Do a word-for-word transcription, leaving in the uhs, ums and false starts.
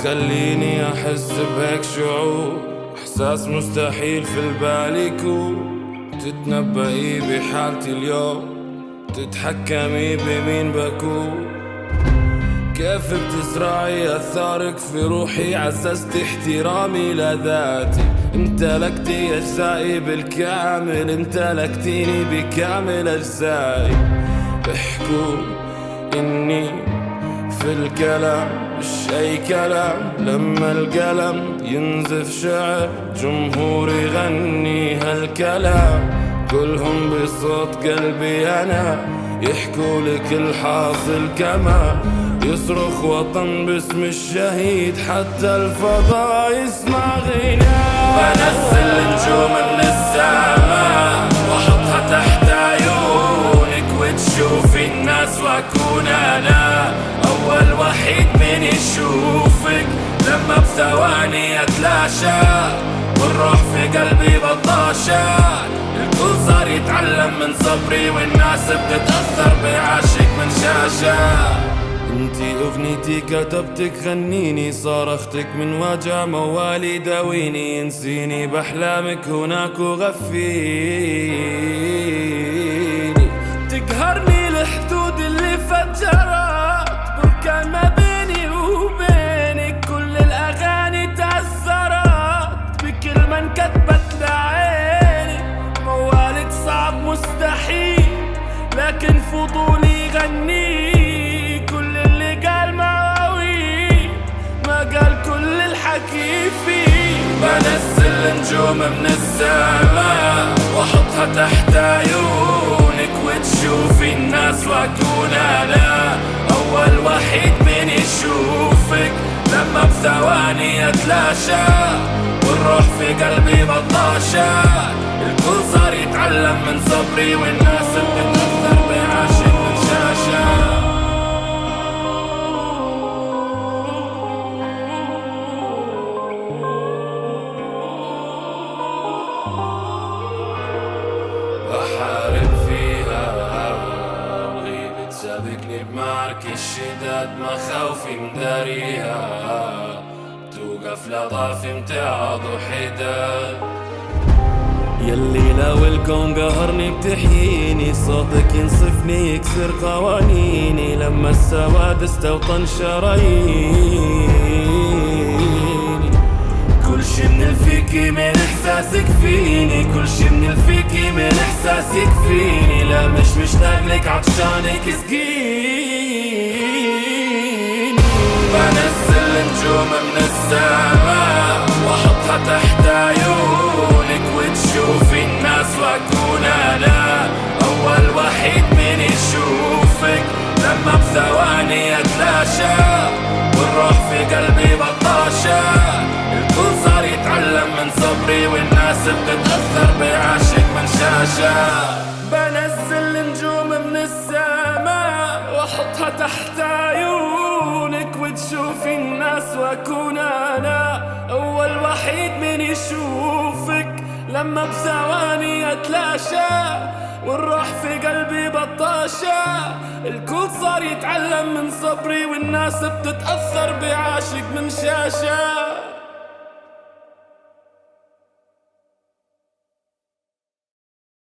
تخليني أحس بهيك شعور، إحساس مستحيل في البال يكون. تتنبئي بحالتي اليوم، تتحكمي بمين بكون. كيف بتزرعي أثارك في روحي، عززت احترامي لذاتي. امتلكتي أجزائي بالكامل، امتلكتيني بكامل أجزائي. احكوا إني في الكلام مش أي كلام، لما القلم ينزف شعر جمهور يغني هالكلام. كلهم بصوت قلبي أنا يحكوا لك الحاصل، كما يصرخ وطن باسم الشهيد حتى الفضاء يسمع غناء. بنزل نجوم من السماء واحطها تحت عيونك، وتشوفي الناس واكون انا اول وحيد من يشوفك. لما بثواني اتلاشى والروح في قلبي بطاشة، الكل صار يتعلم من صبري، والناس بتتأثر بعاشق من شاشة. انتي اغنيتي كتبتك غنيني، صارختك من وجع موالي داويني. انسيني باحلامك هناك وغفيني. تقهرني الحدود اللي فجرت بركان ما بيني وبينك. كل الاغاني تأثرت بكلمة انكتبت لعيني. موالك صعب مستحيل لكن فضولي غني. كل اللي قال مواوي ما قال كل الحكي فيه. بنزل نجوم من السماء واحطها تحت عيونك، وتشوفي الناس واكون انا اول وحيد من يشوفك. لما بثواني اتلاشى والروح في قلبي بطاشة، الكل صار يتعلم من صبري، والناس بتتأثر بعاشق من شاشة. بحارب فيها وغيبة سابقني بمعرك الشداد، مخاوفي مداريها توقف لضعفي امتعاض وحداد. يلي لو الكون قهرني بتحييني، صوتك ينصفني يكسر قوانيني. لما السواد استوطن شراييني، كل شي من الفيكي من احساسك فيني. كل شي من الفيكي من احساسك فيني. لا مش مشتاق لك عطشانك سقيني. بنزل نجوم من السماء واحطها تحت عيونك، وتشوفي الناس واكون انا اول وحيد من يشوفك. لما بثواني اتلاشى والروح في قلبي بطاشة، الكل صار يتعلم من صبري، والناس بتتأثر بعاشق من شاشة. بنزل نجوم من السماء واحطها تحت عيونك، وتشوفي الناس واكون انا اول وحيد من يشوفك. لما بثواني اتلاشى والروح في قلبي بطاشة، الكل صار يتعلم من صبري، والناس بتتأثر بعاشق من شاشة.